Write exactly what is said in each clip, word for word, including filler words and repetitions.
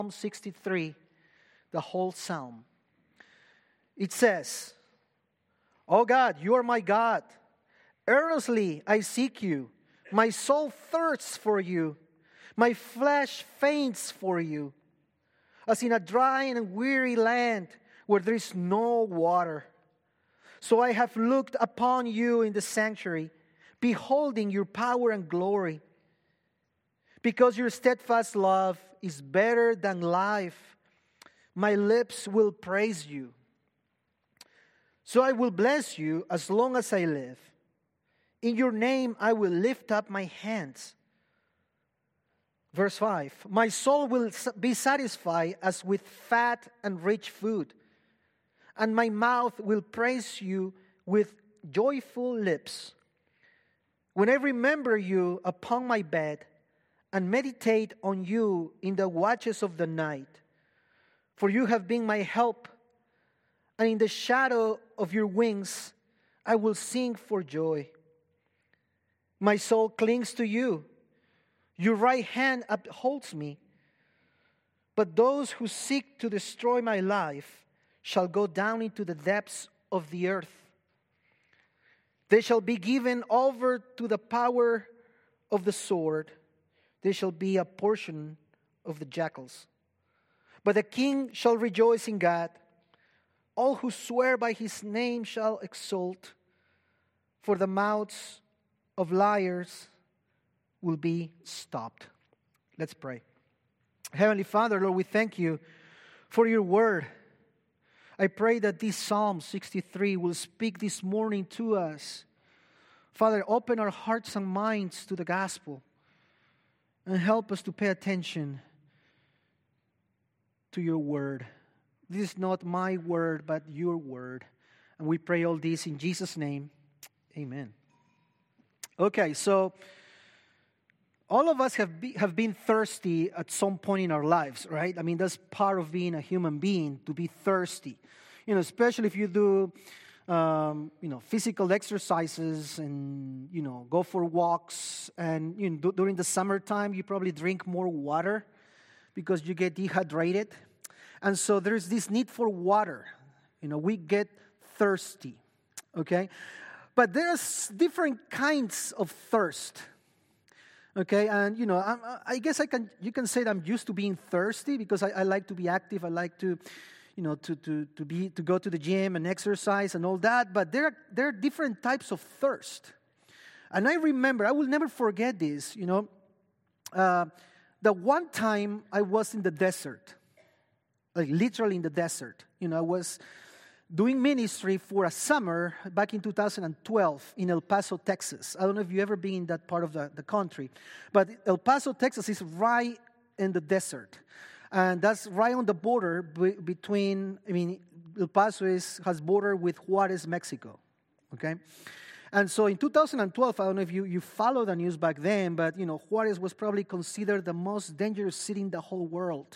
sixty-three, the whole psalm. It says, "O God, you are my God. Earnestly I seek you. My soul thirsts for you. My flesh faints for you, as in a dry and weary land where there is no water. So I have looked upon you in the sanctuary, beholding your power and glory. Because your steadfast love is better than life, my lips will praise you. So I will bless you as long as I live. In your name I will lift up my hands." Verse five, "My soul will be satisfied as with fat and rich food, and my mouth will praise you with joyful lips. When I remember you upon my bed and meditate on you in the watches of the night, for you have been my help, and in the shadow of your wings I will sing for joy. My soul clings to you. Your right hand upholds me. But those who seek to destroy my life shall go down into the depths of the earth. They shall be given over to the power of the sword. They shall be a portion of the jackals. But the king shall rejoice in God. All who swear by his name shall exult, for the mouths of liars will be stopped." Let's pray. Heavenly Father, Lord, we thank you for your word. I pray that this Psalm sixty-three will speak this morning to us. Father, open our hearts and minds to the gospel and help us to pay attention to your word. This is not my word, but your word. And we pray all this in Jesus' name. Amen. Okay, so all of us have, be, have been thirsty at some point in our lives, right? I mean, that's part of being a human being, to be thirsty. You know, especially if you do, um, you know, physical exercises and, you know, go for walks. And, you know, d- during the summertime, you probably drink more water because you get dehydrated. And so there's this need for water. You know, we get thirsty, okay? But there's different kinds of thirst, okay? And, you know, I, I guess I can. You can say that I'm used to being thirsty because I, I like to be active. I like to, you know, to, to, to, be, to go to the gym and exercise and all that. But there are, there are different types of thirst. And I remember, I will never forget this, you know, uh, the one time I was in the desert. Like literally in the desert. You know, I was doing ministry for a summer back in two thousand twelve in El Paso, Texas. I don't know if you've ever been in that part of the, the country. But El Paso, Texas is right in the desert. And that's right on the border be, between, I mean, El Paso is, has border with Juarez, Mexico. Okay? And so in two thousand twelve, I don't know if you, you followed the news back then, but, you know, Juarez was probably considered the most dangerous city in the whole world.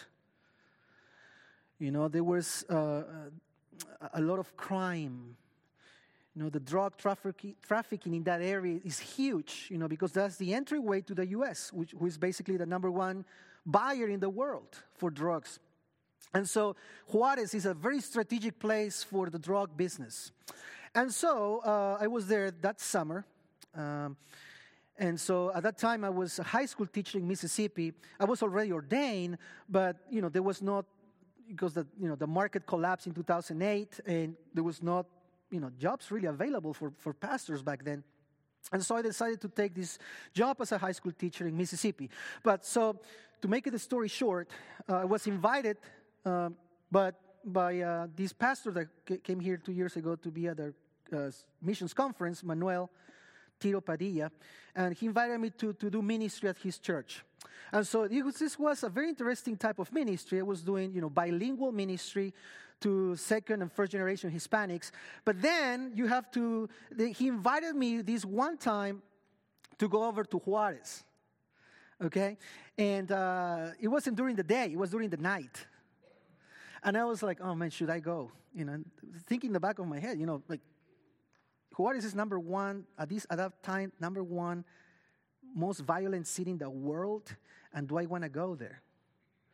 You know, there was uh, a lot of crime. You know, the drug trafficking, trafficking in that area is huge, you know, because that's the entryway to the U S, which, which is basically the number one buyer in the world for drugs. And so Juarez is a very strategic place for the drug business. And so uh, I was there that summer. Um, and so at that time, I was a high school teacher in Mississippi. I was already ordained, but, you know, there was not, because the you know the market collapsed in two thousand eight, and there was not you know jobs really available for, for pastors back then. And so I decided to take this job as a high school teacher in Mississippi. But so to make it a story short, uh, I was invited uh, but by uh, this pastor that c- came here two years ago to be at the uh, missions conference, Manuel Tiro Padilla, and he invited me to, to do ministry at his church. And so it was, this was a very interesting type of ministry. I was doing, you know, bilingual ministry to second and first generation Hispanics. But then you have to, the, he invited me this one time to go over to Juarez, okay? And uh, it wasn't during the day, it was during the night. And I was like, oh man, should I go? You know, thinking in the back of my head, you know, like, Juarez is number one, at, this, at that time, number one most violent city in the world, and do I want to go there?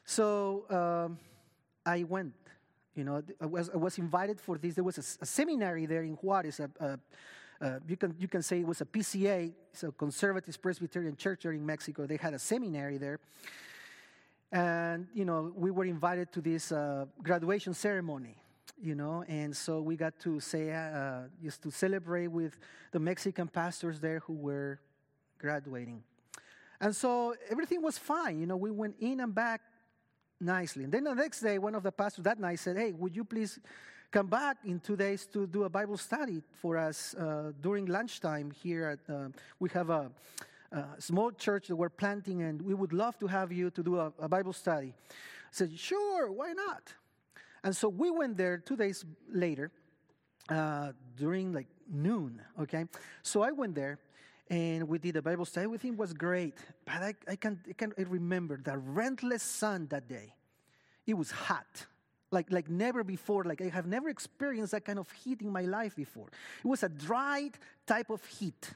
So um, I went. You know, I was, I was invited for this. There was a, a seminary there in Juarez. A, a, a, you can you can say it was a P C A, it's a Conservative Presbyterian Church there in Mexico. They had a seminary there, and you know we were invited to this uh, graduation ceremony. You know, and so we got to say uh, just to celebrate with the Mexican pastors there who were graduating, and so everything was fine. You know, we went in and back nicely. And then the next day, one of the pastors that night said, hey, would you please come back in two days to do a Bible study for us uh, during lunchtime here at, uh, we have a, a small church that we're planting, and we would love to have you to do a, a Bible study. I said, sure, why not? And so we went there two days later uh, during like noon, okay? So I went there, and we did a Bible study. Everything was great. But I, I, can, I can remember the relentless sun that day. It was hot, like, like never before. Like I have never experienced that kind of heat in my life before. It was a dry type of heat.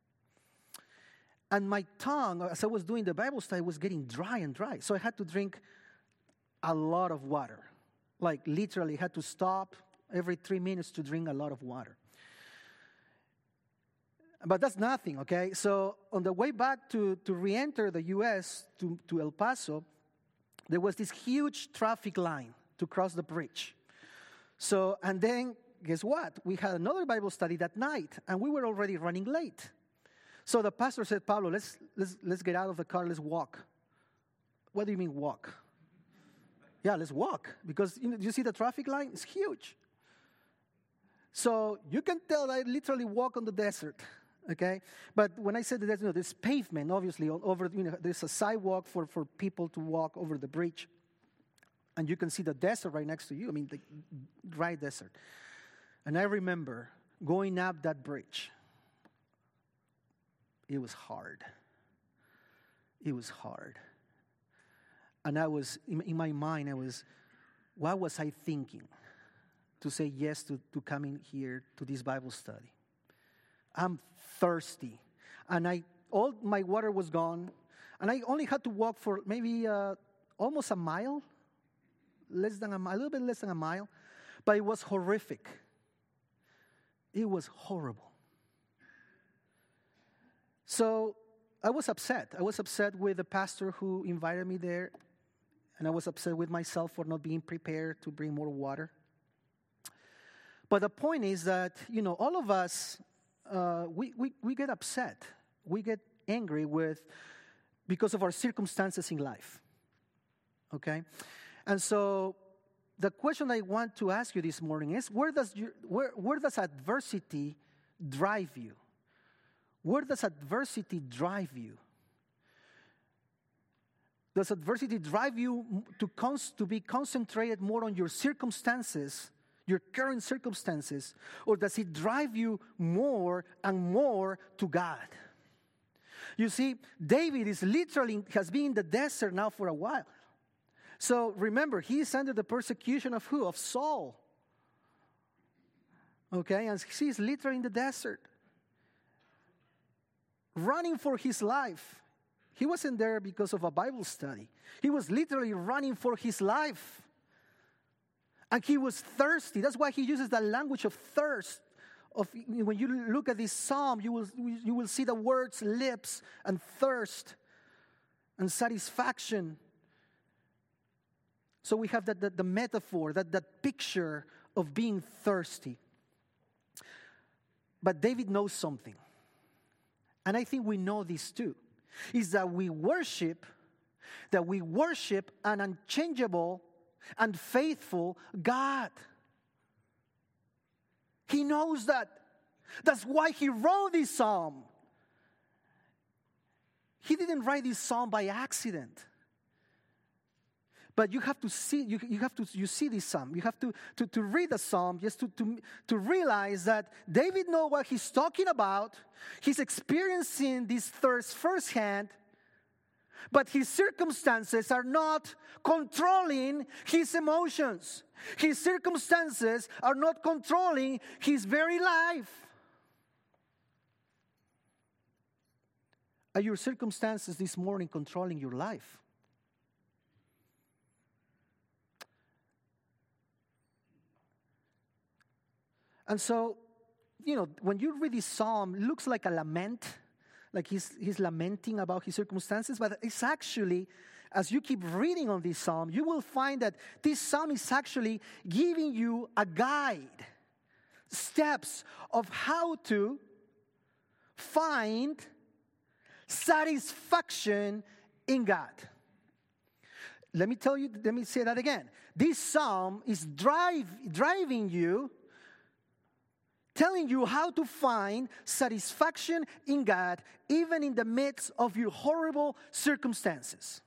And my tongue, as I was doing the Bible study, was getting dry and dry. So I had to drink a lot of water. Like literally had to stop every three minutes to drink a lot of water. But that's nothing, okay? So on the way back to, to re-enter the U S to, to El Paso, there was this huge traffic line to cross the bridge. So, and then, guess what? We had another Bible study that night, and we were already running late. So the pastor said, Pablo, let's, let's, let's get out of the car, let's walk. What do you mean walk? Yeah, let's walk, because you know, you see the traffic line? It's huge. So you can tell that I literally walk on the desert. Okay, but when I said that, you know, there's pavement, obviously, over, you know, there's a sidewalk for, for people to walk over the bridge. And you can see the desert right next to you. I mean, the dry desert. And I remember going up that bridge. It was hard. It was hard. And I was, in, in my mind, I was, what was I thinking to say yes to, to coming here to this Bible study? I'm thirsty, and I all my water was gone, and I only had to walk for maybe uh, almost a mile, less than a, a little bit less than a mile, but it was horrific. It was horrible. So I was upset. I was upset with the pastor who invited me there, and I was upset with myself for not being prepared to bring more water. But the point is that, you know, all of us, Uh, we, we, we get upset. We get angry with because of our circumstances in life. Okay? And so the question I want to ask you this morning is, where does you, where, where does adversity drive you? Where does adversity drive you? Does adversity drive you to, cons- to be concentrated more on your circumstances, your current circumstances, or does it drive you more and more to God? You see, David is literally, has been in the desert now for a while. So remember, he is under the persecution of who? Of Saul. Okay, and he's literally in the desert, running for his life. He wasn't there because of a Bible study. He was literally running for his life. And he was thirsty. That's why he uses the language of thirst. Of, when you look at this psalm, you will, you will see the words lips and thirst and satisfaction. So we have that, that the metaphor, that, that picture of being thirsty. But David knows something. And I think we know this too. Is that we worship, that we worship an unchangeable and faithful God. He knows that. That's why he wrote this psalm. He didn't write this psalm by accident. But you have to see, you, you have to, you see this psalm. You have to, to, to read the psalm just to, to, to realize that David knows what he's talking about. He's experiencing this thirst firsthand. But his circumstances are not controlling his emotions. His circumstances are not controlling his very life. Are your circumstances this morning controlling your life? And so, you know, when you read this psalm, it looks like a lament, like he's, he's lamenting about his circumstances, but it's actually, as you keep reading on this psalm, you will find that this psalm is actually giving you a guide, steps of how to find satisfaction in God. Let me tell you, let me say that again. This psalm is drive, driving you, telling you how to find satisfaction in God, even in the midst of your horrible circumstances.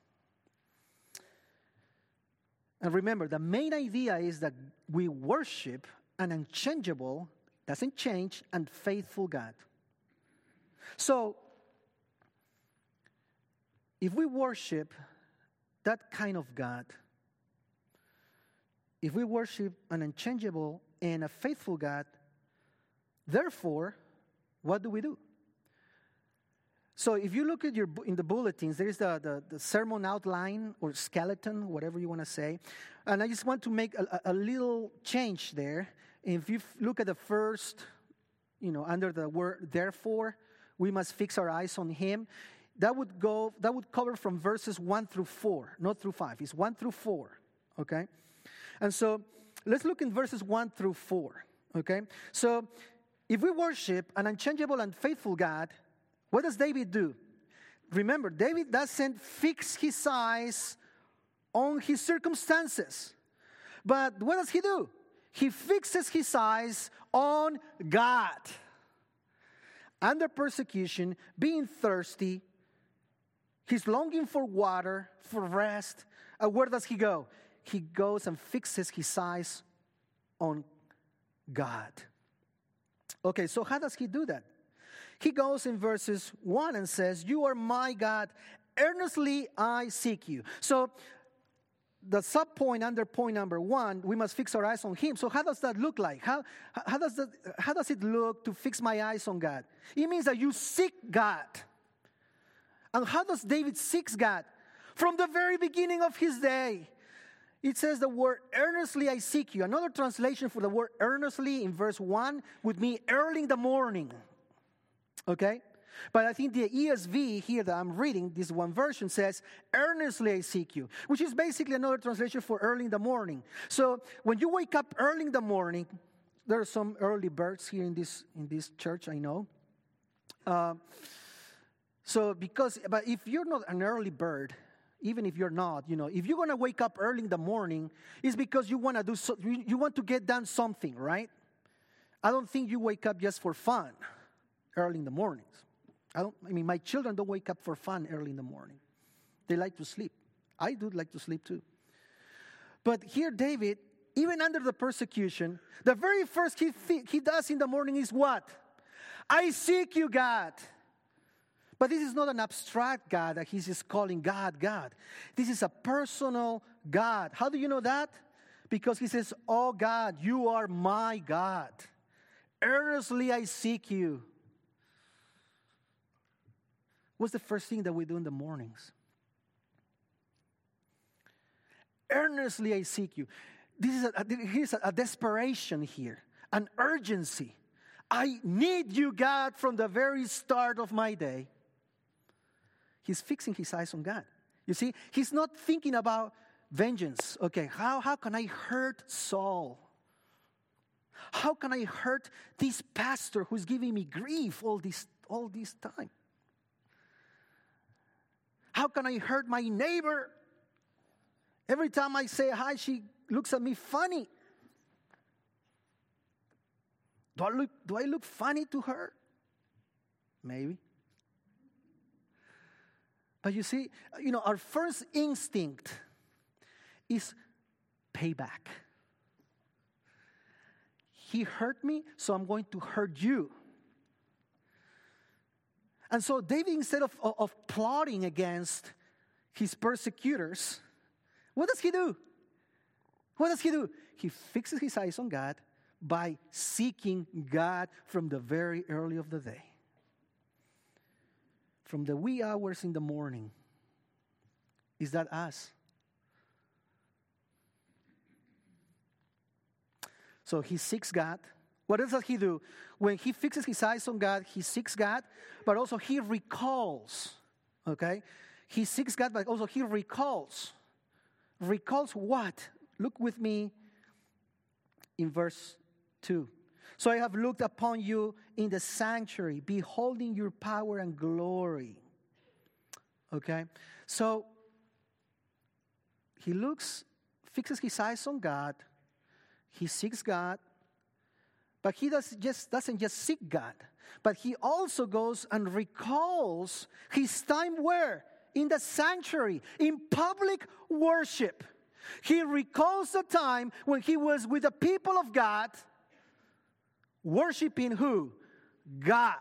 And remember, the main idea is that we worship an unchangeable, doesn't change, and faithful God. So, if we worship that kind of God, if we worship an unchangeable and a faithful God, therefore, what do we do? So if you look at your in the bulletins, there is the, the, the sermon outline or skeleton, whatever you want to say. And I just want to make a, a little change there. If you look at the first, you know, under the word therefore, we must fix our eyes on him. That would go, that would cover from verses one through four, not through five. It's one through four, okay? And so let's look in verses one through four, okay? So if we worship an unchangeable and faithful God, what does David do? Remember, David doesn't fix his eyes on his circumstances. But what does he do? He fixes his eyes on God. Under persecution, being thirsty, he's longing for water, for rest. And where does he go? He goes and fixes his eyes on God. Okay, so how does he do that? He goes in verses one and says, "You are my God, earnestly I seek you." So the subpoint under point number one, we must fix our eyes on him. So how does that look like? How, how, does that, how does it look to fix my eyes on God? It means that you seek God. And how does David seek God? From the very beginning of his day. It says the word earnestly I seek you. Another translation for the word earnestly in verse one would mean early in the morning. Okay? But I think the E S V here that I'm reading, this one version says, earnestly I seek you, which is basically another translation for early in the morning. So when you wake up early in the morning, there are some early birds here in this in this church, I know. Uh, so because, but if you're not an early bird, even if you're not, you know, if you're going to wake up early in the morning, it's because you want to do, so, you, you want to get done something, right? I don't think you wake up just for fun early in the mornings. I don't, I mean, my children don't wake up for fun early in the morning. They like to sleep. I do like to sleep too. But here David, even under the persecution, the very first he, he does in the morning is what? I seek you, God. But this is not an abstract God that he's just calling God, God. This is a personal God. How do you know that? Because he says, oh God, you are my God. Earnestly I seek you. What's the first thing that we do in the mornings? Earnestly I seek you. This is a, here's a, a desperation here, an urgency. I need you, God, from the very start of my day. He's fixing his eyes on God. You see, he's not thinking about vengeance. Okay, how, how can I hurt Saul? How can I hurt this pastor who's giving me grief all this, all this time? How can I hurt my neighbor? Every time I say hi, she looks at me funny. Do I look, do I look funny to her? Maybe. But you see, you know, our first instinct is payback. He hurt me, so I'm going to hurt you. And so David, instead of, of, of plotting against his persecutors, what does he do? What does he do? He fixes his eyes on God by seeking God from the very early of the day. From the wee hours in the morning. Is that us? So he seeks God. What else does he do? When he fixes his eyes on God, he seeks God, but also he recalls. Okay? He seeks God, but also he recalls. Recalls what? Look with me in verse two. So I have looked upon you in the sanctuary, beholding your power and glory. Okay? So he looks, fixes his eyes on God. He seeks God. But he does just, doesn't just seek God. But he also goes and recalls his time where? In the sanctuary, in public worship. He recalls the time when he was with the people of God, worshiping who? God.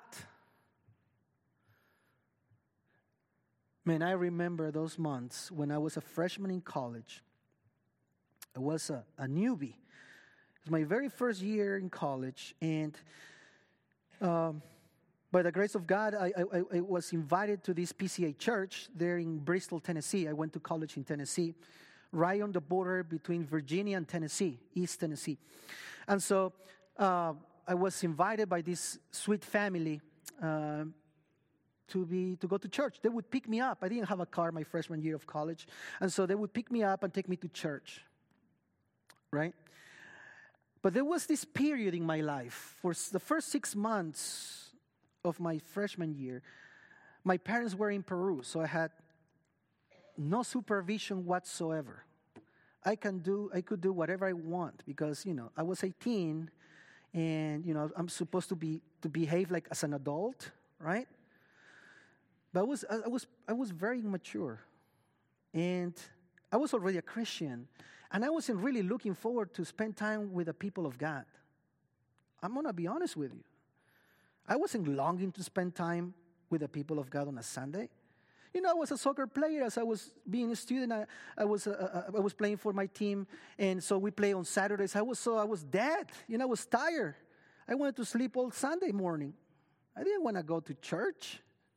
Man, I remember those months when I was a freshman in college. I was a, a newbie. It was my very first year in college, and um, by the grace of God, I, I, I was invited to this P C A church there in Bristol, Tennessee. I went to college in Tennessee, right on the border between Virginia and Tennessee, East Tennessee. And so uh, I was invited by this sweet family uh, to be to go to church. They would pick me up. I didn't have a car my freshman year of college, and so they would pick me up and take me to church, right? But there was this period in my life, for the first six months of my freshman year, my parents were in Peru, so I had no supervision whatsoever. I can do, I could do whatever I want because, you know, I was eighteen, and, you know, I'm supposed to be, to behave like as an adult, right? But I was, I was, I was very immature, and I was already a Christian, and I wasn't really looking forward to spend time with the people of God. I'm going to be honest with you. I wasn't longing to spend time with the people of God on a Sunday. You know, I was a soccer player. As I was being a student, I, I was uh, I was playing for my team, and so we play on Saturdays. I was so I was dead. You know, I was tired. I wanted to sleep all Sunday morning. I didn't want to go to church.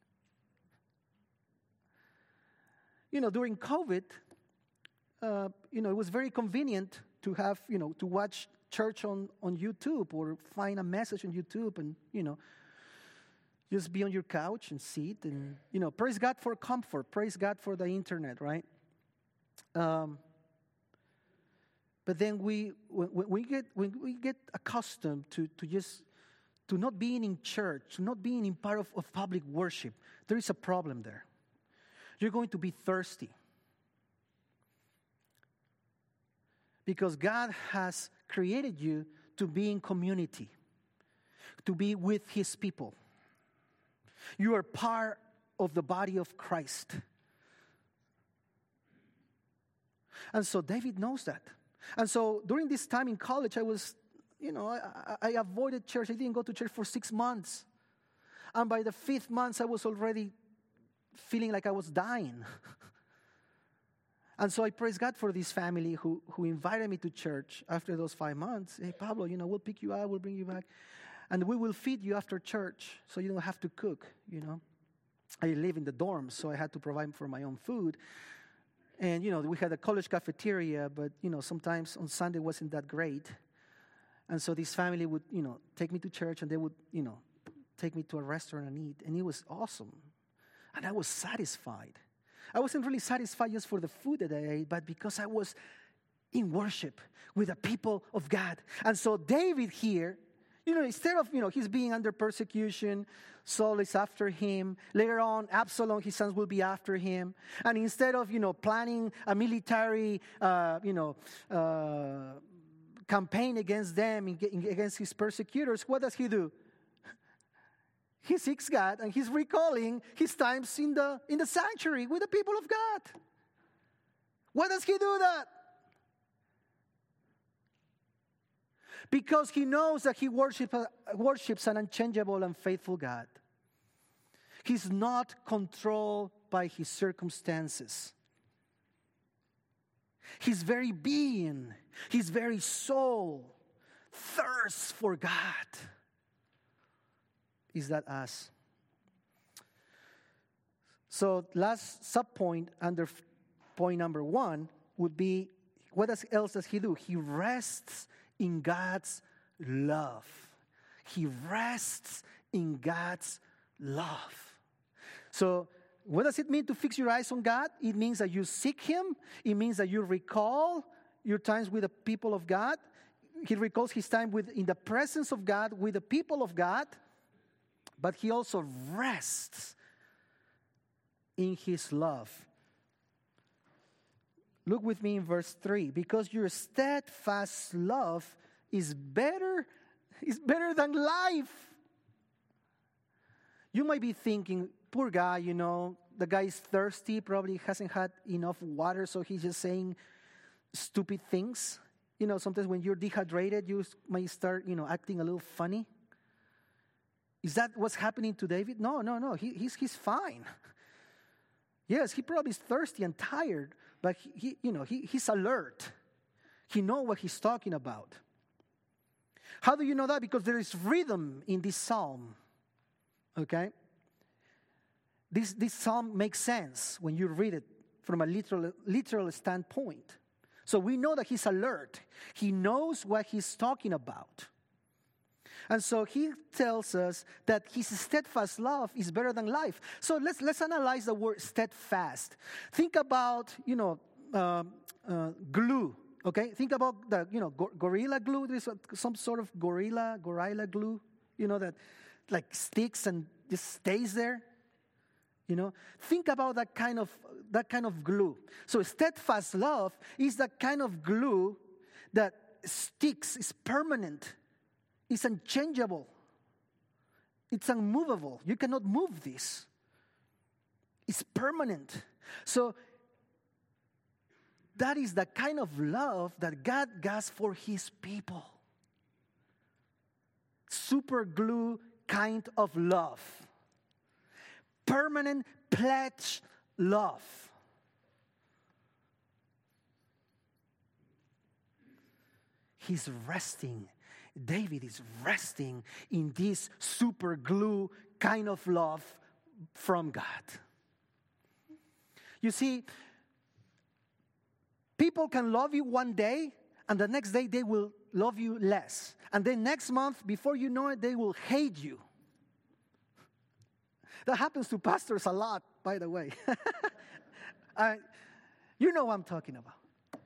You know, during COVID, uh, you know, it was very convenient to have, you know, to watch church on, on YouTube or find a message on YouTube and, you know, just be on your couch and sit and, you know, praise God for comfort. Praise God for the internet, right? Um, but then we, when, when we get when we get accustomed to, to just, to not being in church, to not being in part of, of public worship, there is a problem there. You're going to be thirsty. Because God has created you to be in community, to be with His people. You are part of the body of Christ. And so David knows that. And so during this time in college, I was, you know, I, I avoided church. I didn't go to church for six months. And by the fifth month, I was already feeling like I was dying. And so I praise God for this family who, who invited me to church after those five months. Hey, Pablo, you know, we'll pick you up, we'll bring you back. And we will feed you after church so you don't have to cook, you know. I live in the dorms, so I had to provide for my own food. And, you know, we had a college cafeteria, but, you know, sometimes on Sunday wasn't that great. And so this family would, you know, take me to church, and they would, you know, take me to a restaurant and eat. And it was awesome. And I was satisfied. I wasn't really satisfied just for the food that I ate, but because I was in worship with the people of God. And so David here, you know, instead of, you know, he's being under persecution, Saul is after him. Later on, Absalom, his sons, will be after him. And instead of, you know, planning a military, uh, you know, uh, campaign against them, against his persecutors, what does he do? He seeks God, and he's recalling his times in the in the sanctuary with the people of God. Why does he do that? Because he knows that he worship, uh, worships an unchangeable and faithful God. He's not controlled by his circumstances. His very being, his very soul thirsts for God. Is that us? So last subpoint under point number one would be, what else does he do? He rests in God's love. He rests in God's love. So, what does it mean to fix your eyes on God? It means that you seek Him. It means that you recall your times with the people of God. He recalls his time with, in the presence of God, with the people of God. But he also rests in His love. Look with me in verse three. Because your steadfast love is better, is better than life. You might be thinking, poor guy, you know, the guy is thirsty, probably hasn't had enough water, so he's just saying stupid things. You know, sometimes when you're dehydrated, you might start, you know, acting a little funny. Is that what's happening to David? No, no, no. He, he's he's fine. Yes, he probably is thirsty and tired, but he, he you know, he, he's alert. He knows what he's talking about. How do you know that? Because there is rhythm in this psalm. Okay? This, this psalm makes sense when you read it from a literal, literal standpoint. So we know that he's alert. He knows what he's talking about. And so he tells us that his steadfast love is better than life. So let's let's analyze the word steadfast. Think about, you know, uh, uh, glue. Okay, think about the, you know, go- gorilla glue. There's a, some sort of gorilla, gorilla glue, you know, that like sticks and just stays there. You know, think about that kind of that kind of glue. So steadfast love is that kind of glue that sticks, is permanent, is unchangeable, it's unmovable. You cannot move this. It's permanent. So that is the kind of love that God has for His people. Super glue kind of love. Permanent pledge love. He's resting. David is resting in this super glue kind of love from God. You see, people can love you one day, and the next day they will love you less. And then next month, before you know it, they will hate you. That happens to pastors a lot, by the way. I, you know what I'm talking about.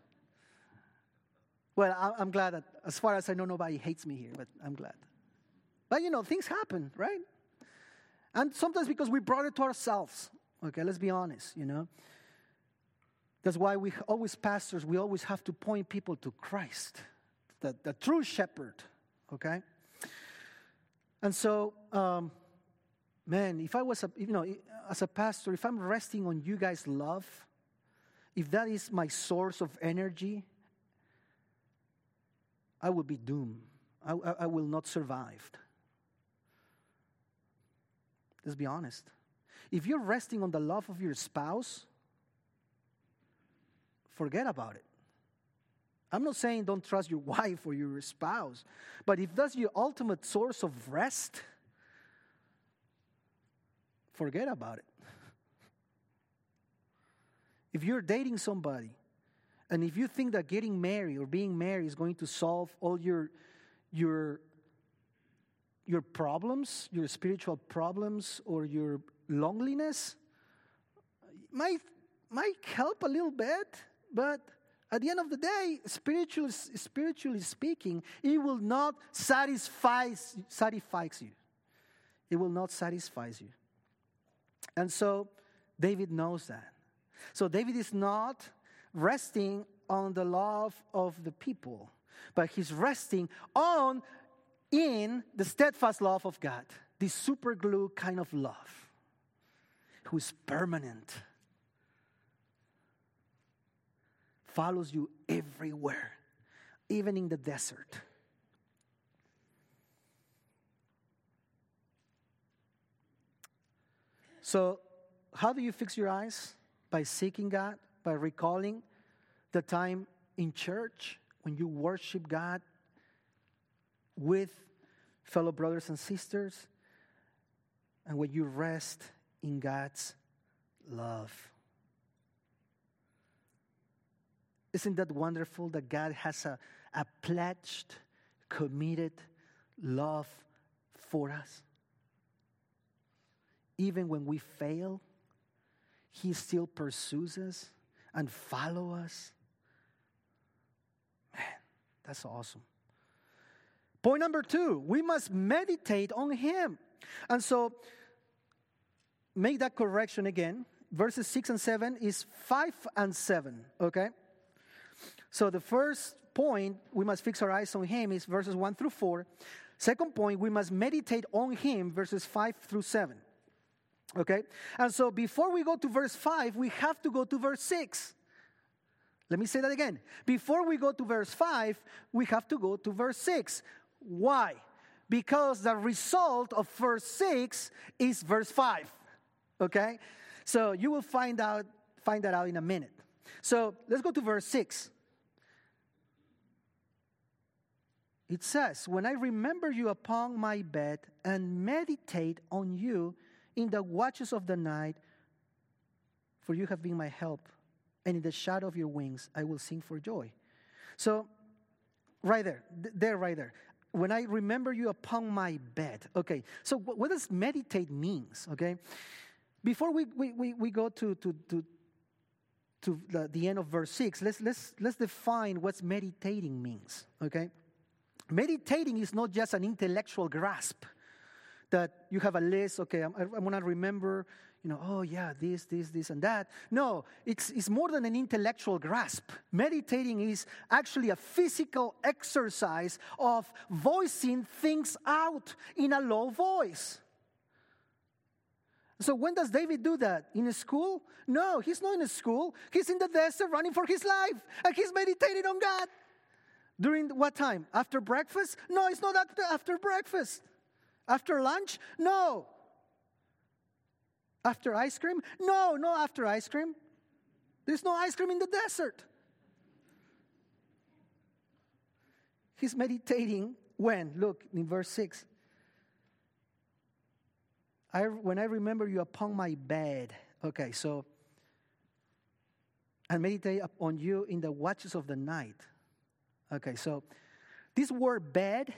Well, I, I'm glad that, as far as I know, nobody hates me here, but I'm glad. But, you know, things happen, right? And sometimes because we brought it to ourselves. Okay, let's be honest, you know. That's why we always, pastors, we always have to point people to Christ, the, the true shepherd, okay? And so, um, man, if I was, a, you know, as a pastor, if I'm resting on you guys' love, if that is my source of energy, I will be doomed. I, I, I will not survive. Let's be honest. If you're resting on the love of your spouse, forget about it. I'm not saying don't trust your wife or your spouse, but if that's your ultimate source of rest, forget about it. If you're dating somebody, and if you think that getting married or being married is going to solve all your your your problems, your spiritual problems, or your loneliness, might might help a little bit, but at the end of the day, spiritually spiritually speaking, it will not satisfy satisfies you. It will not satisfy you. And so David knows that. So David is not resting on the love of the people, but he's resting on in the steadfast love of God, this super glue kind of love, who's permanent, follows you everywhere, even in the desert. So, how do you fix your eyes? By seeking God, by recalling the time in church when you worship God with fellow brothers and sisters, and when you rest in God's love. Isn't that wonderful that God has a, a pledged, committed love for us. Even when we fail, He still pursues us and follow us. Man, that's awesome. Point number two, we must meditate on Him. And so, make that correction again. Verses six and seven is five and seven, okay? So the first point, we must fix our eyes on Him, is verses one through four. Second point, we must meditate on Him, verses five through seven. Okay? And so before we go to verse five, we have to go to verse six. Let me say that again. Before we go to verse five, we have to go to verse six. Why? Because the result of verse six is verse five. Okay? So you will find out find that out in a minute. So let's go to verse six. It says, when I remember you upon my bed and meditate on you in the watches of the night, for you have been my help, and in the shadow of your wings I will sing for joy. So, right there, th- there, right there. When I remember you upon my bed. Okay, so what, what does meditate means, okay? Before we, we, we, we go to, to, to, to the, the end of verse six, let's, let's, let's define what meditating means, okay? Meditating is not just an intellectual grasp that you have a list, okay, I'm, I'm going to remember, you know, oh yeah, this, this, this, and that. No, it's, it's more than an intellectual grasp. Meditating is actually a physical exercise of voicing things out in a low voice. So when does David do that? In a school? No, he's not in a school. He's in the desert running for his life, and he's meditating on God. During what time? After breakfast? No, it's not after, after breakfast. After lunch? No. After ice cream? No, no after ice cream. There's no ice cream in the desert. He's meditating when? Look, in verse six. I, when I remember you upon my bed. Okay, so, and meditate upon you in the watches of the night. Okay, so this word bed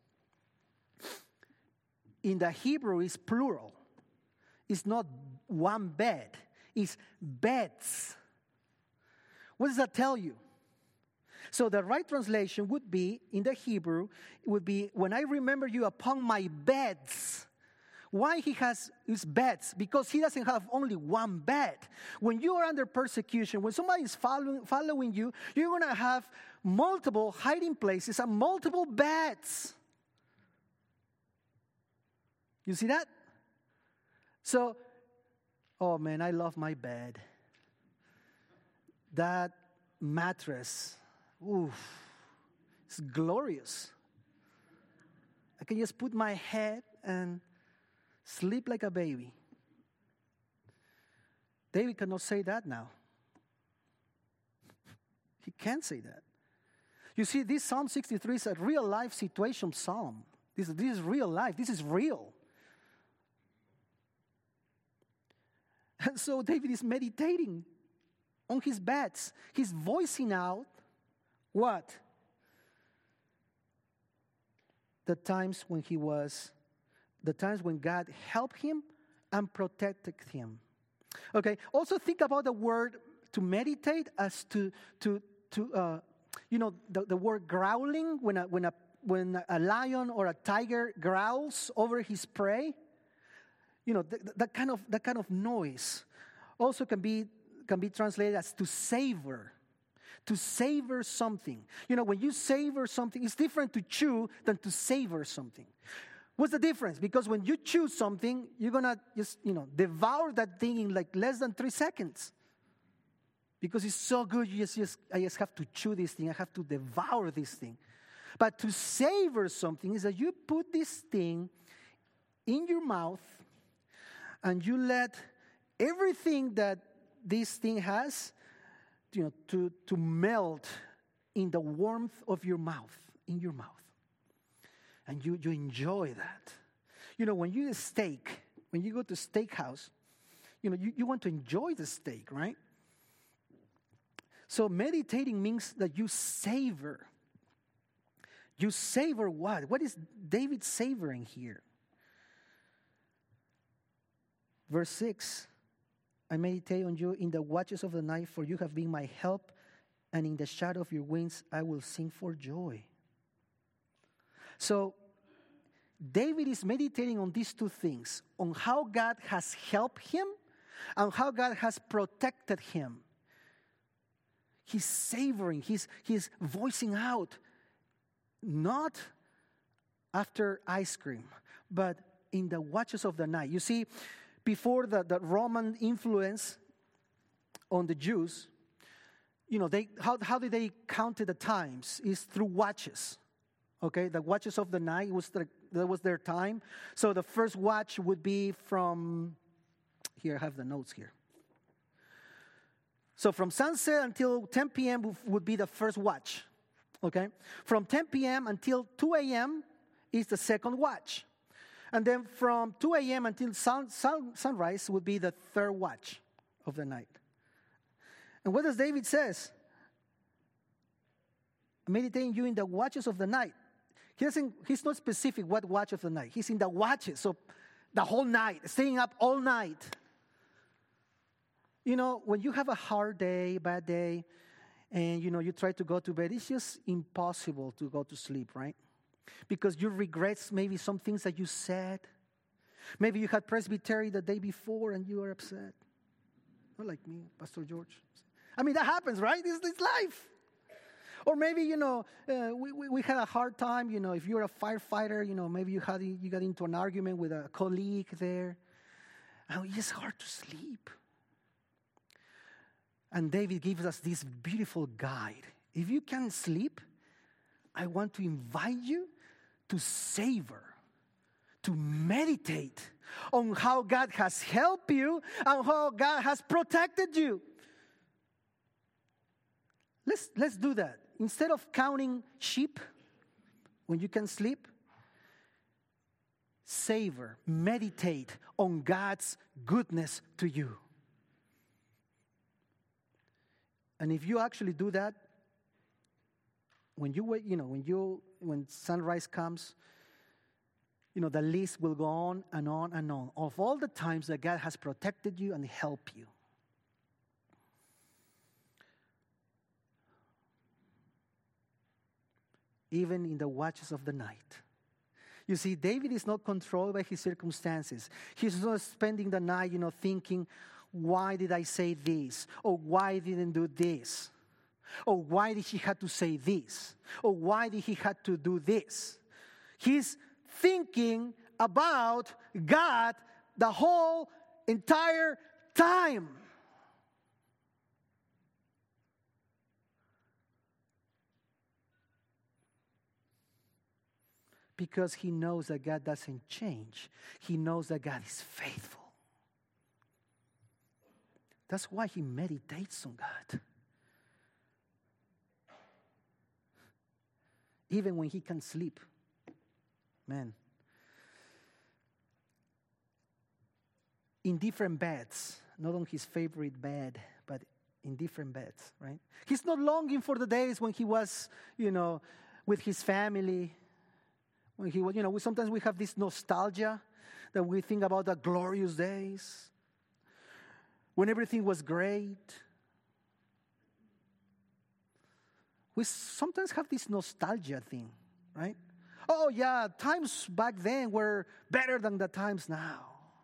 in the Hebrew is plural. It's not one bed. It's beds. What does that tell you? So the right translation would be, in the Hebrew, it would be, when I remember you upon my beds. Why he has his beds? Because he doesn't have only one bed. When you are under persecution, when somebody is following, following you, you're going to have multiple hiding places and multiple beds. You see that? So, oh man, I love my bed. That mattress, oof, it's glorious. I can just put my head and sleep like a baby. David cannot say that now. He can't say that. You see, this Psalm sixty-three is a real life situation psalm. This, this is real life. This is real. And so David is meditating on his beds. He's voicing out what? The times when he was The times when God helped him and protected him. Okay. Also think about the word to meditate as to to to uh, you know the, the word growling when a when a when a lion or a tiger growls over his prey. You know th- th- that kind of that kind of noise also can be can be translated as to savor. To savor something. You know, when you savor something, it's different to chew than to savor something. What's the difference? Because when you chew something, you're going to just, you know, devour that thing in like less than three seconds. Because it's so good, you just, just, I just have to chew this thing. I have to devour this thing. But to savor something is that you put this thing in your mouth and you let everything that this thing has, you know, to, to melt in the warmth of your mouth, in your mouth. And you, you enjoy that. You know, when you eat steak, when you go to steakhouse, you know, you, you want to enjoy the steak, right? So meditating means that you savor. You savor what? What is David savoring here? Verse six, I meditate on you in the watches of the night, for you have been my help, and in the shadow of your wings I will sing for joy. So, David is meditating on these two things, on how God has helped him and how God has protected him. He's savoring, he's, he's voicing out, not after ice cream, but in the watches of the night. You see, before the, the Roman influence on the Jews, you know, they how, how did they count the times? Is through watches. Okay, the watches of the night was the, that was their time. So the first watch would be from, here I have the notes here. So from sunset until ten p.m. would be the first watch. Okay, from ten p.m. until two a.m. is the second watch. And then from two a.m. until sun, sun, sunrise would be the third watch of the night. And what does David says? Meditating you in the watches of the night. He doesn't, he's not specific what watch of the night. He's in the watches, so the whole night, staying up all night. You know, when you have a hard day, bad day, and, you know, you try to go to bed, it's just impossible to go to sleep, right? Because you regret maybe some things that you said. Maybe you had presbytery the day before and you are upset. Not like me, Pastor George. I mean, that happens, right? It's, it's life. Or maybe, you know, uh, we, we, we had a hard time, you know, if you're a firefighter, you know, maybe you had you got into an argument with a colleague there. And it's just hard to sleep. And David gives us this beautiful guide. If you can't sleep, I want to invite you to savor, to meditate on how God has helped you and how God has protected you. Let's, let's do that. Instead of counting sheep when you can sleep, savor, meditate on God's goodness to you. And if you actually do that, when you wait, you know, when you when sunrise comes, you know, the list will go on and on and on of all the times that God has protected you and helped you. Even in the watches of the night. You see, David is not controlled by his circumstances. He's not spending the night, you know, thinking, why did I say this? Or why didn't do this? Or why did he have to say this? Or why did he have to do this? He's thinking about God the whole entire time. Because he knows that God doesn't change. He knows that God is faithful. That's why he meditates on God. Even when he can sleep. Man. In different beds. Not on his favorite bed, but in different beds, right? He's not longing for the days when he was, you know, with his family. When he was, you know, we, sometimes we have this nostalgia that we think about the glorious days. When everything was great. We sometimes have this nostalgia thing, right? Oh, yeah, times back then were better than the times now.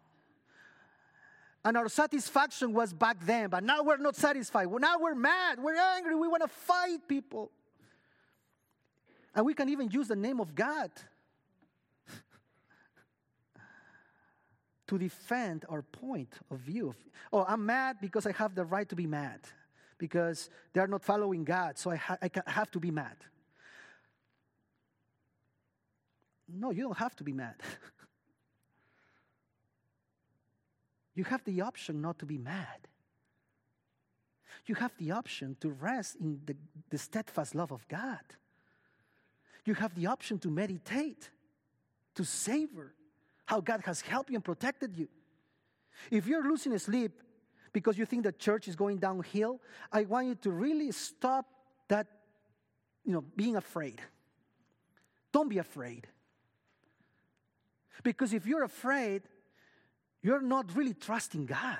And our satisfaction was back then, but now we're not satisfied. Well, now we're mad, we're angry, we want to fight people. And we can even use the name of God to defend our point of view. Oh, I'm mad because I have the right to be mad. Because they are not following God, so I, ha- I, I have to be mad. No, you don't have to be mad. You have the option not to be mad. You have the option to rest in the, the steadfast love of God. You have the option to meditate, to savor how God has helped you and protected you. If you're losing sleep because you think the church is going downhill, I want you to really stop that, you know, being afraid. Don't be afraid. Because if you're afraid, you're not really trusting God.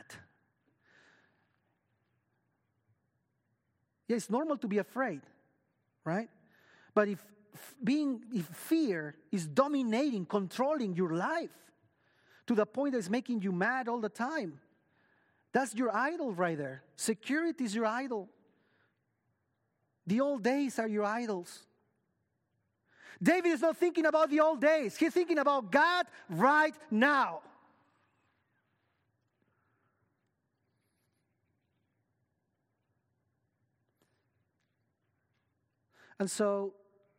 Yeah, it's normal to be afraid, right? But if being, if fear is dominating, controlling your life to the point that it's making you mad all the time, that's your idol right there. Security is your idol. The old days are your idols. David is not thinking about the old days. He's thinking about God right now. And so,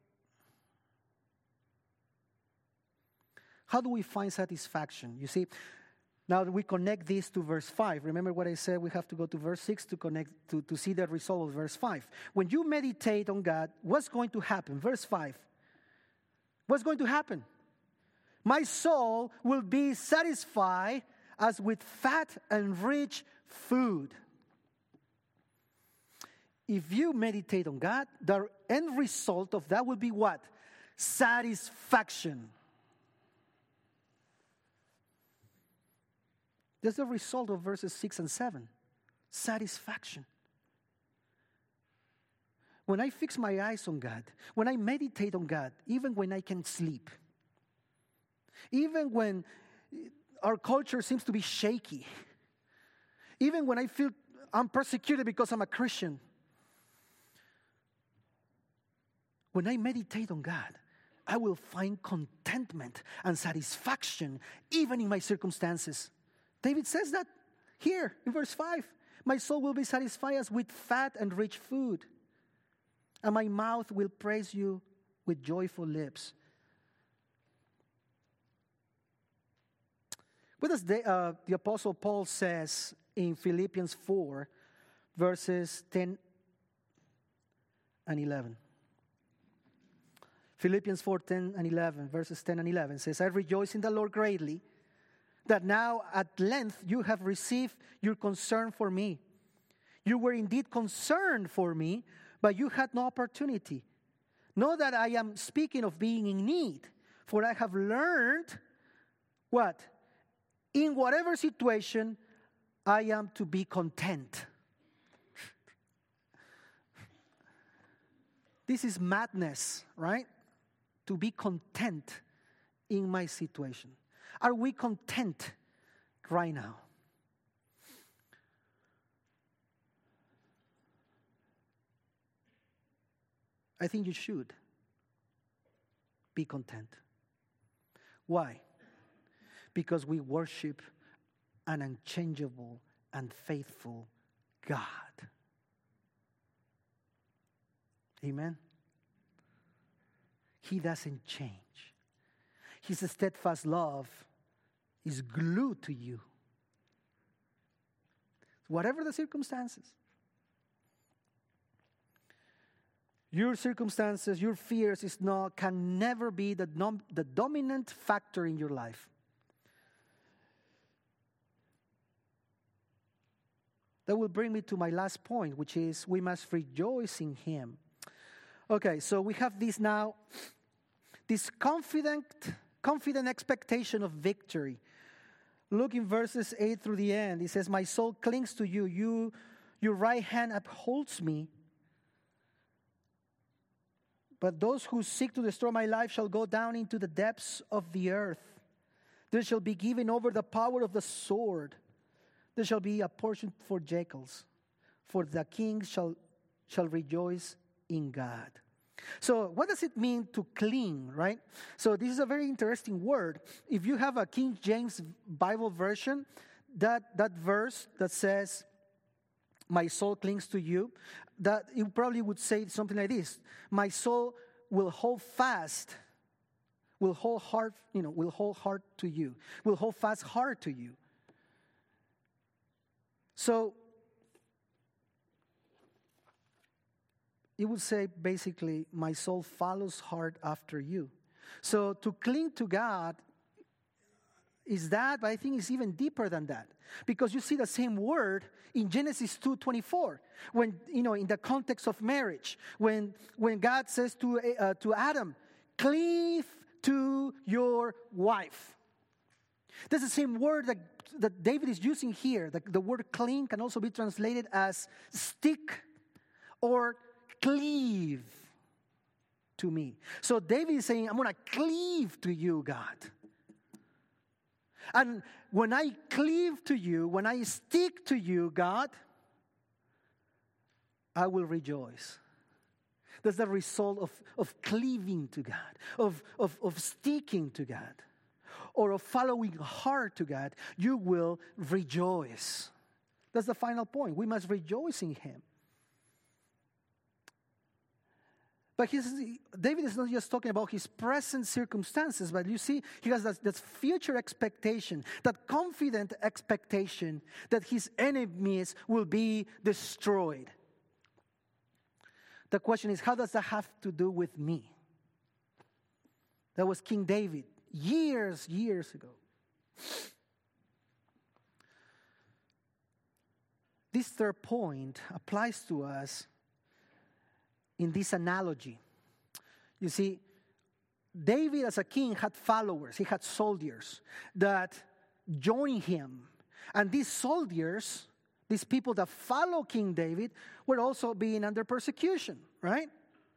how do we find satisfaction? You see, now that we connect this to verse five. Remember what I said? We have to go to verse six to connect to, to see the result of verse five. When you meditate on God, what's going to happen? Verse five. What's going to happen? My soul will be satisfied as with fat and rich food. If you meditate on God, the end result of that will be what? Satisfaction. That's the result of verses six and seven. Satisfaction. When I fix my eyes on God, when I meditate on God, even when I can sleep, even when our culture seems to be shaky, even when I feel I'm persecuted because I'm a Christian, when I meditate on God, I will find contentment and satisfaction even in my circumstances. David says that here in verse five. My soul will be satisfied as with fat and rich food, and my mouth will praise you with joyful lips. What does the, uh, the Apostle Paul says in Philippians four, verses ten and eleven? Philippians four, ten and eleven, verses ten and eleven says, I rejoice in the Lord greatly that now at length you have received your concern for me. You were indeed concerned for me, but you had no opportunity. Know that I am speaking of being in need, for I have learned what? In whatever situation, I am to be content. This is madness, right? To be content in my situation. Are we content right now? I think you should be content. Why? Because we worship an unchangeable and faithful God. Amen? He doesn't change. His steadfast love is glued to you. Whatever the circumstances. Your circumstances, your fears is not, can never be the, nom, the dominant factor in your life. That will bring me to my last point, which is we must rejoice in Him. Okay, so we have this now, this confident, confident expectation of victory. Look in verses eight through the end. It says, my soul clings to you. You, your right hand upholds me. But those who seek to destroy my life shall go down into the depths of the earth. There shall be given over the power of the sword. There shall be a portion for jackals. For the king shall, shall rejoice in God. So what does it mean to cling, right? So this is a very interesting word. If you have a King James Bible version, that, that verse that says, my soul clings to you, that you probably would say something like this. My soul will hold fast, will hold hard, you know, will hold hard to you, will hold fast hard to you. So it would say basically, my soul follows hard after you. So to cling to God is that, but I think it's even deeper than that. Because you see the same word in Genesis two twenty-four, when, you know, in the context of marriage, when when God says to uh, to Adam, cleave to your wife. That's the same word that that David is using here, the, the word cling can also be translated as stick or cleave to me. So David is saying, I'm going to cleave to you, God. And when I cleave to you, when I stick to you, God, I will rejoice. That's the result of, of cleaving to God, of, of, of sticking to God, or of following hard to God. You will rejoice. That's the final point. We must rejoice in Him. But he's, David is not just talking about his present circumstances, but you see, he has that, that future expectation, that confident expectation that his enemies will be destroyed. The question is, how does that have to do with me? That was King David years, years ago. This third point applies to us in this analogy. You see, David as a king had followers, he had soldiers that joined him. And these soldiers, these people that follow King David, were also being under persecution, right?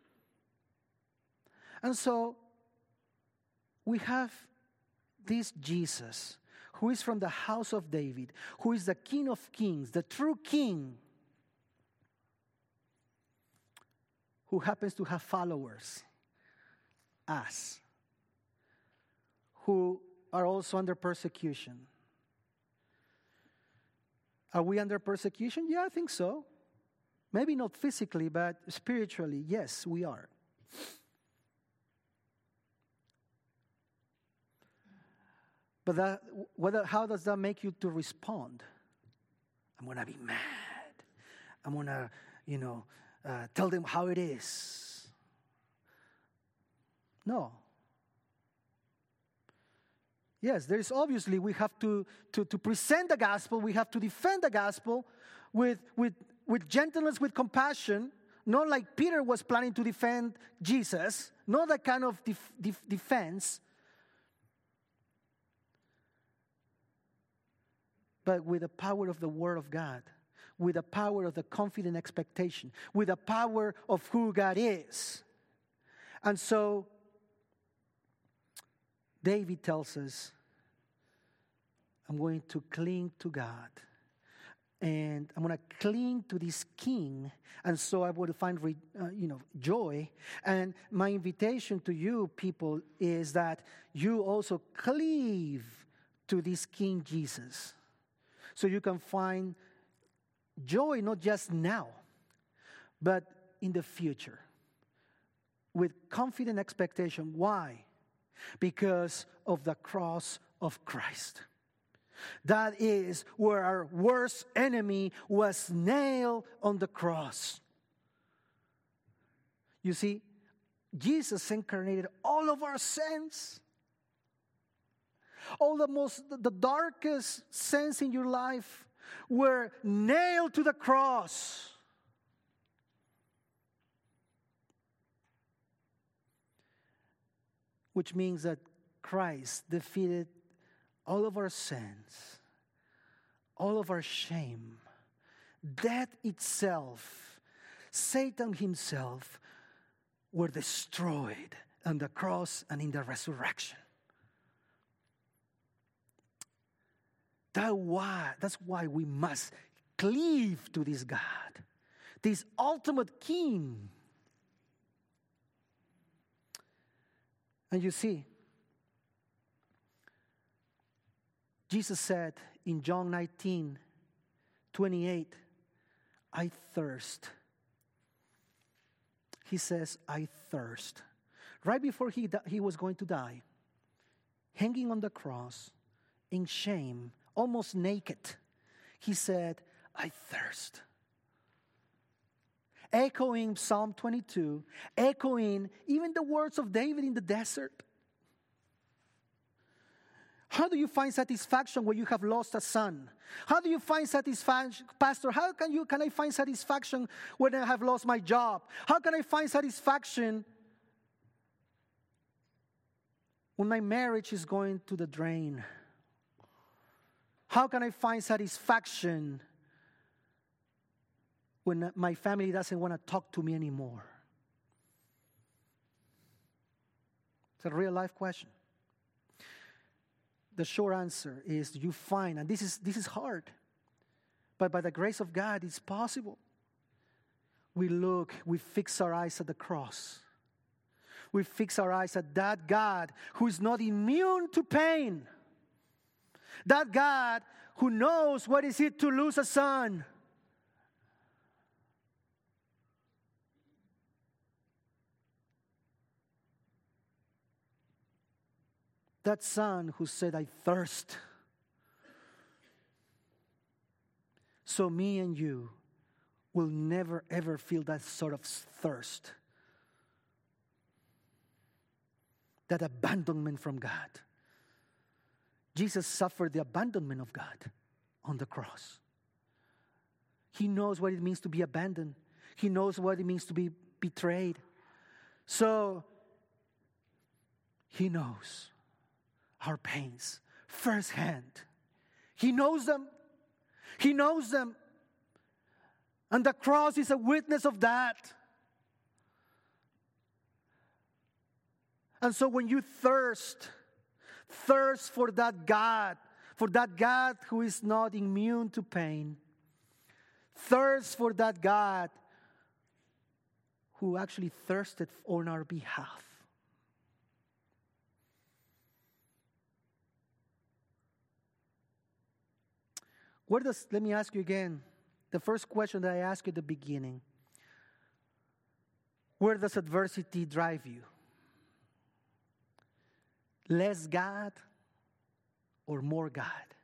And so we have this Jesus, who is from the house of David, who is the King of Kings, the true King, who happens to have followers, us, who are also under persecution. Are we under persecution? Yeah, I think so. Maybe not physically, but spiritually, yes, we are. But that, whether, how does that make you to respond? I'm going to be mad. I'm going to, you know, uh, tell them how it is. No. Yes, there is obviously, we have to, to, to present the gospel, we have to defend the gospel with, with, with gentleness, with compassion, not like Peter was planning to defend Jesus, not that kind of def, def, defense, but with the power of the Word of God, with the power of the confident expectation, with the power of who God is. And so, David tells us, I'm going to cling to God. And I'm going to cling to this king. And so I will find, uh, you know, joy. And my invitation to you people is that you also cleave to this King Jesus. So you can find joy not just now, but in the future. With confident expectation. Why? Because of the cross of Christ. That is where our worst enemy was nailed on the cross. You see, Jesus incarnated all of our sins. All the most, the darkest sins in your life were nailed to the cross. Which means that Christ defeated all of our sins, all of our shame, death itself, Satan himself were destroyed on the cross and in the resurrection. That why, that's why we must cleave to this God, this ultimate King. And you see, Jesus said in John nineteen, twenty-eight, I thirst. He says, I thirst. Right before he, he was going to die, hanging on the cross, in shame, almost naked, he said, I thirst. Echoing Psalm twenty-two, echoing even the words of David in the desert. How do you find satisfaction when you have lost a son? How do you find satisfaction, Pastor? How can you can I find satisfaction when I have lost my job? How can I find satisfaction when my marriage is going to the drain? How can I find satisfaction when my family doesn't want to talk to me anymore? It's a real life question. The short answer is you find, and this is this is hard, but by the grace of God, it's possible. We look, we fix our eyes at the cross. We fix our eyes at that God who is not immune to pain. That God who knows what is it to lose a son. That son who said, I thirst. So me and you will never ever feel that sort of thirst. That abandonment from God. Jesus suffered the abandonment of God on the cross. He knows what it means to be abandoned. He knows what it means to be betrayed. So, He knows our pains firsthand. He knows them. He knows them. And the cross is a witness of that. And so when you thirst, thirst for that God, for that God who is not immune to pain, thirst for that God who actually thirsted on our behalf. Where does, let me ask you again, the first question that I asked you at the beginning. Where does adversity drive you? Less God or more God?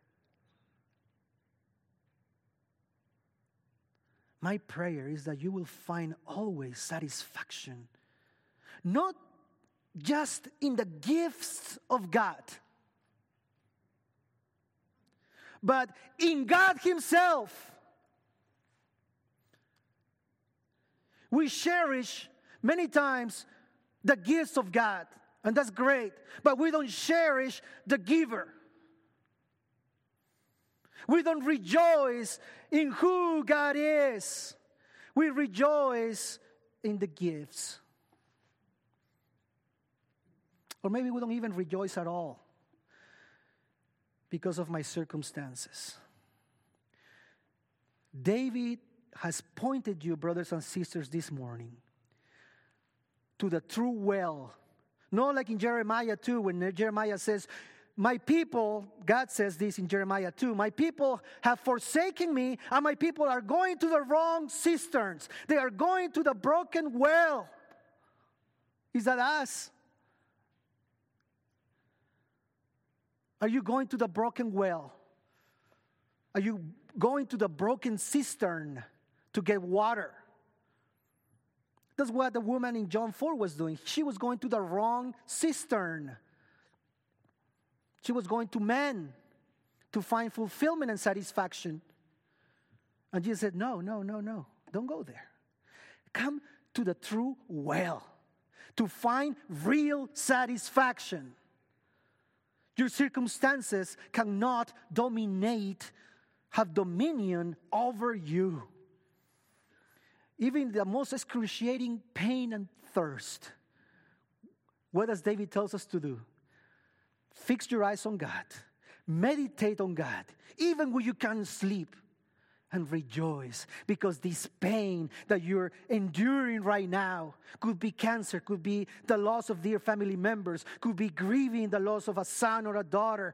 My prayer is that you will find always satisfaction, not just in the gifts of God, but in God Himself. We cherish many times the gifts of God, and that's great, but we don't cherish the giver. We don't rejoice in who God is. We rejoice in the gifts. Or maybe we don't even rejoice at all because of my circumstances. David has pointed you, brothers and sisters, this morning to the true well. Not like in Jeremiah two, when Jeremiah says, my people, God says this in Jeremiah two, my people have forsaken me, and my people are going to the wrong cisterns. They are going to the broken well. Is that us? Are you going to the broken well? Are you going to the broken cistern to get water? That's what the woman in John four was doing. She was going to the wrong cistern. She was going to men to find fulfillment and satisfaction. And Jesus said, no, no, no, no. Don't go there. Come to the true well to find real satisfaction. Your circumstances cannot dominate, have dominion over you. Even the most excruciating pain and thirst. What does David tell us to do? Fix your eyes on God. Meditate on God. Even when you can't sleep. And rejoice. Because this pain that you're enduring right now could be cancer, could be the loss of dear family members, could be grieving the loss of a son or a daughter.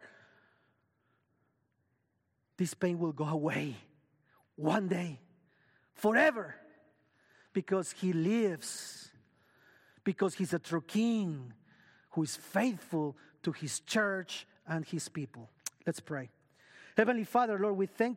This pain will go away one day, forever. Because He lives. Because He's a true King who is faithful to His church and His people. Let's pray. Heavenly Father, Lord, we thank you.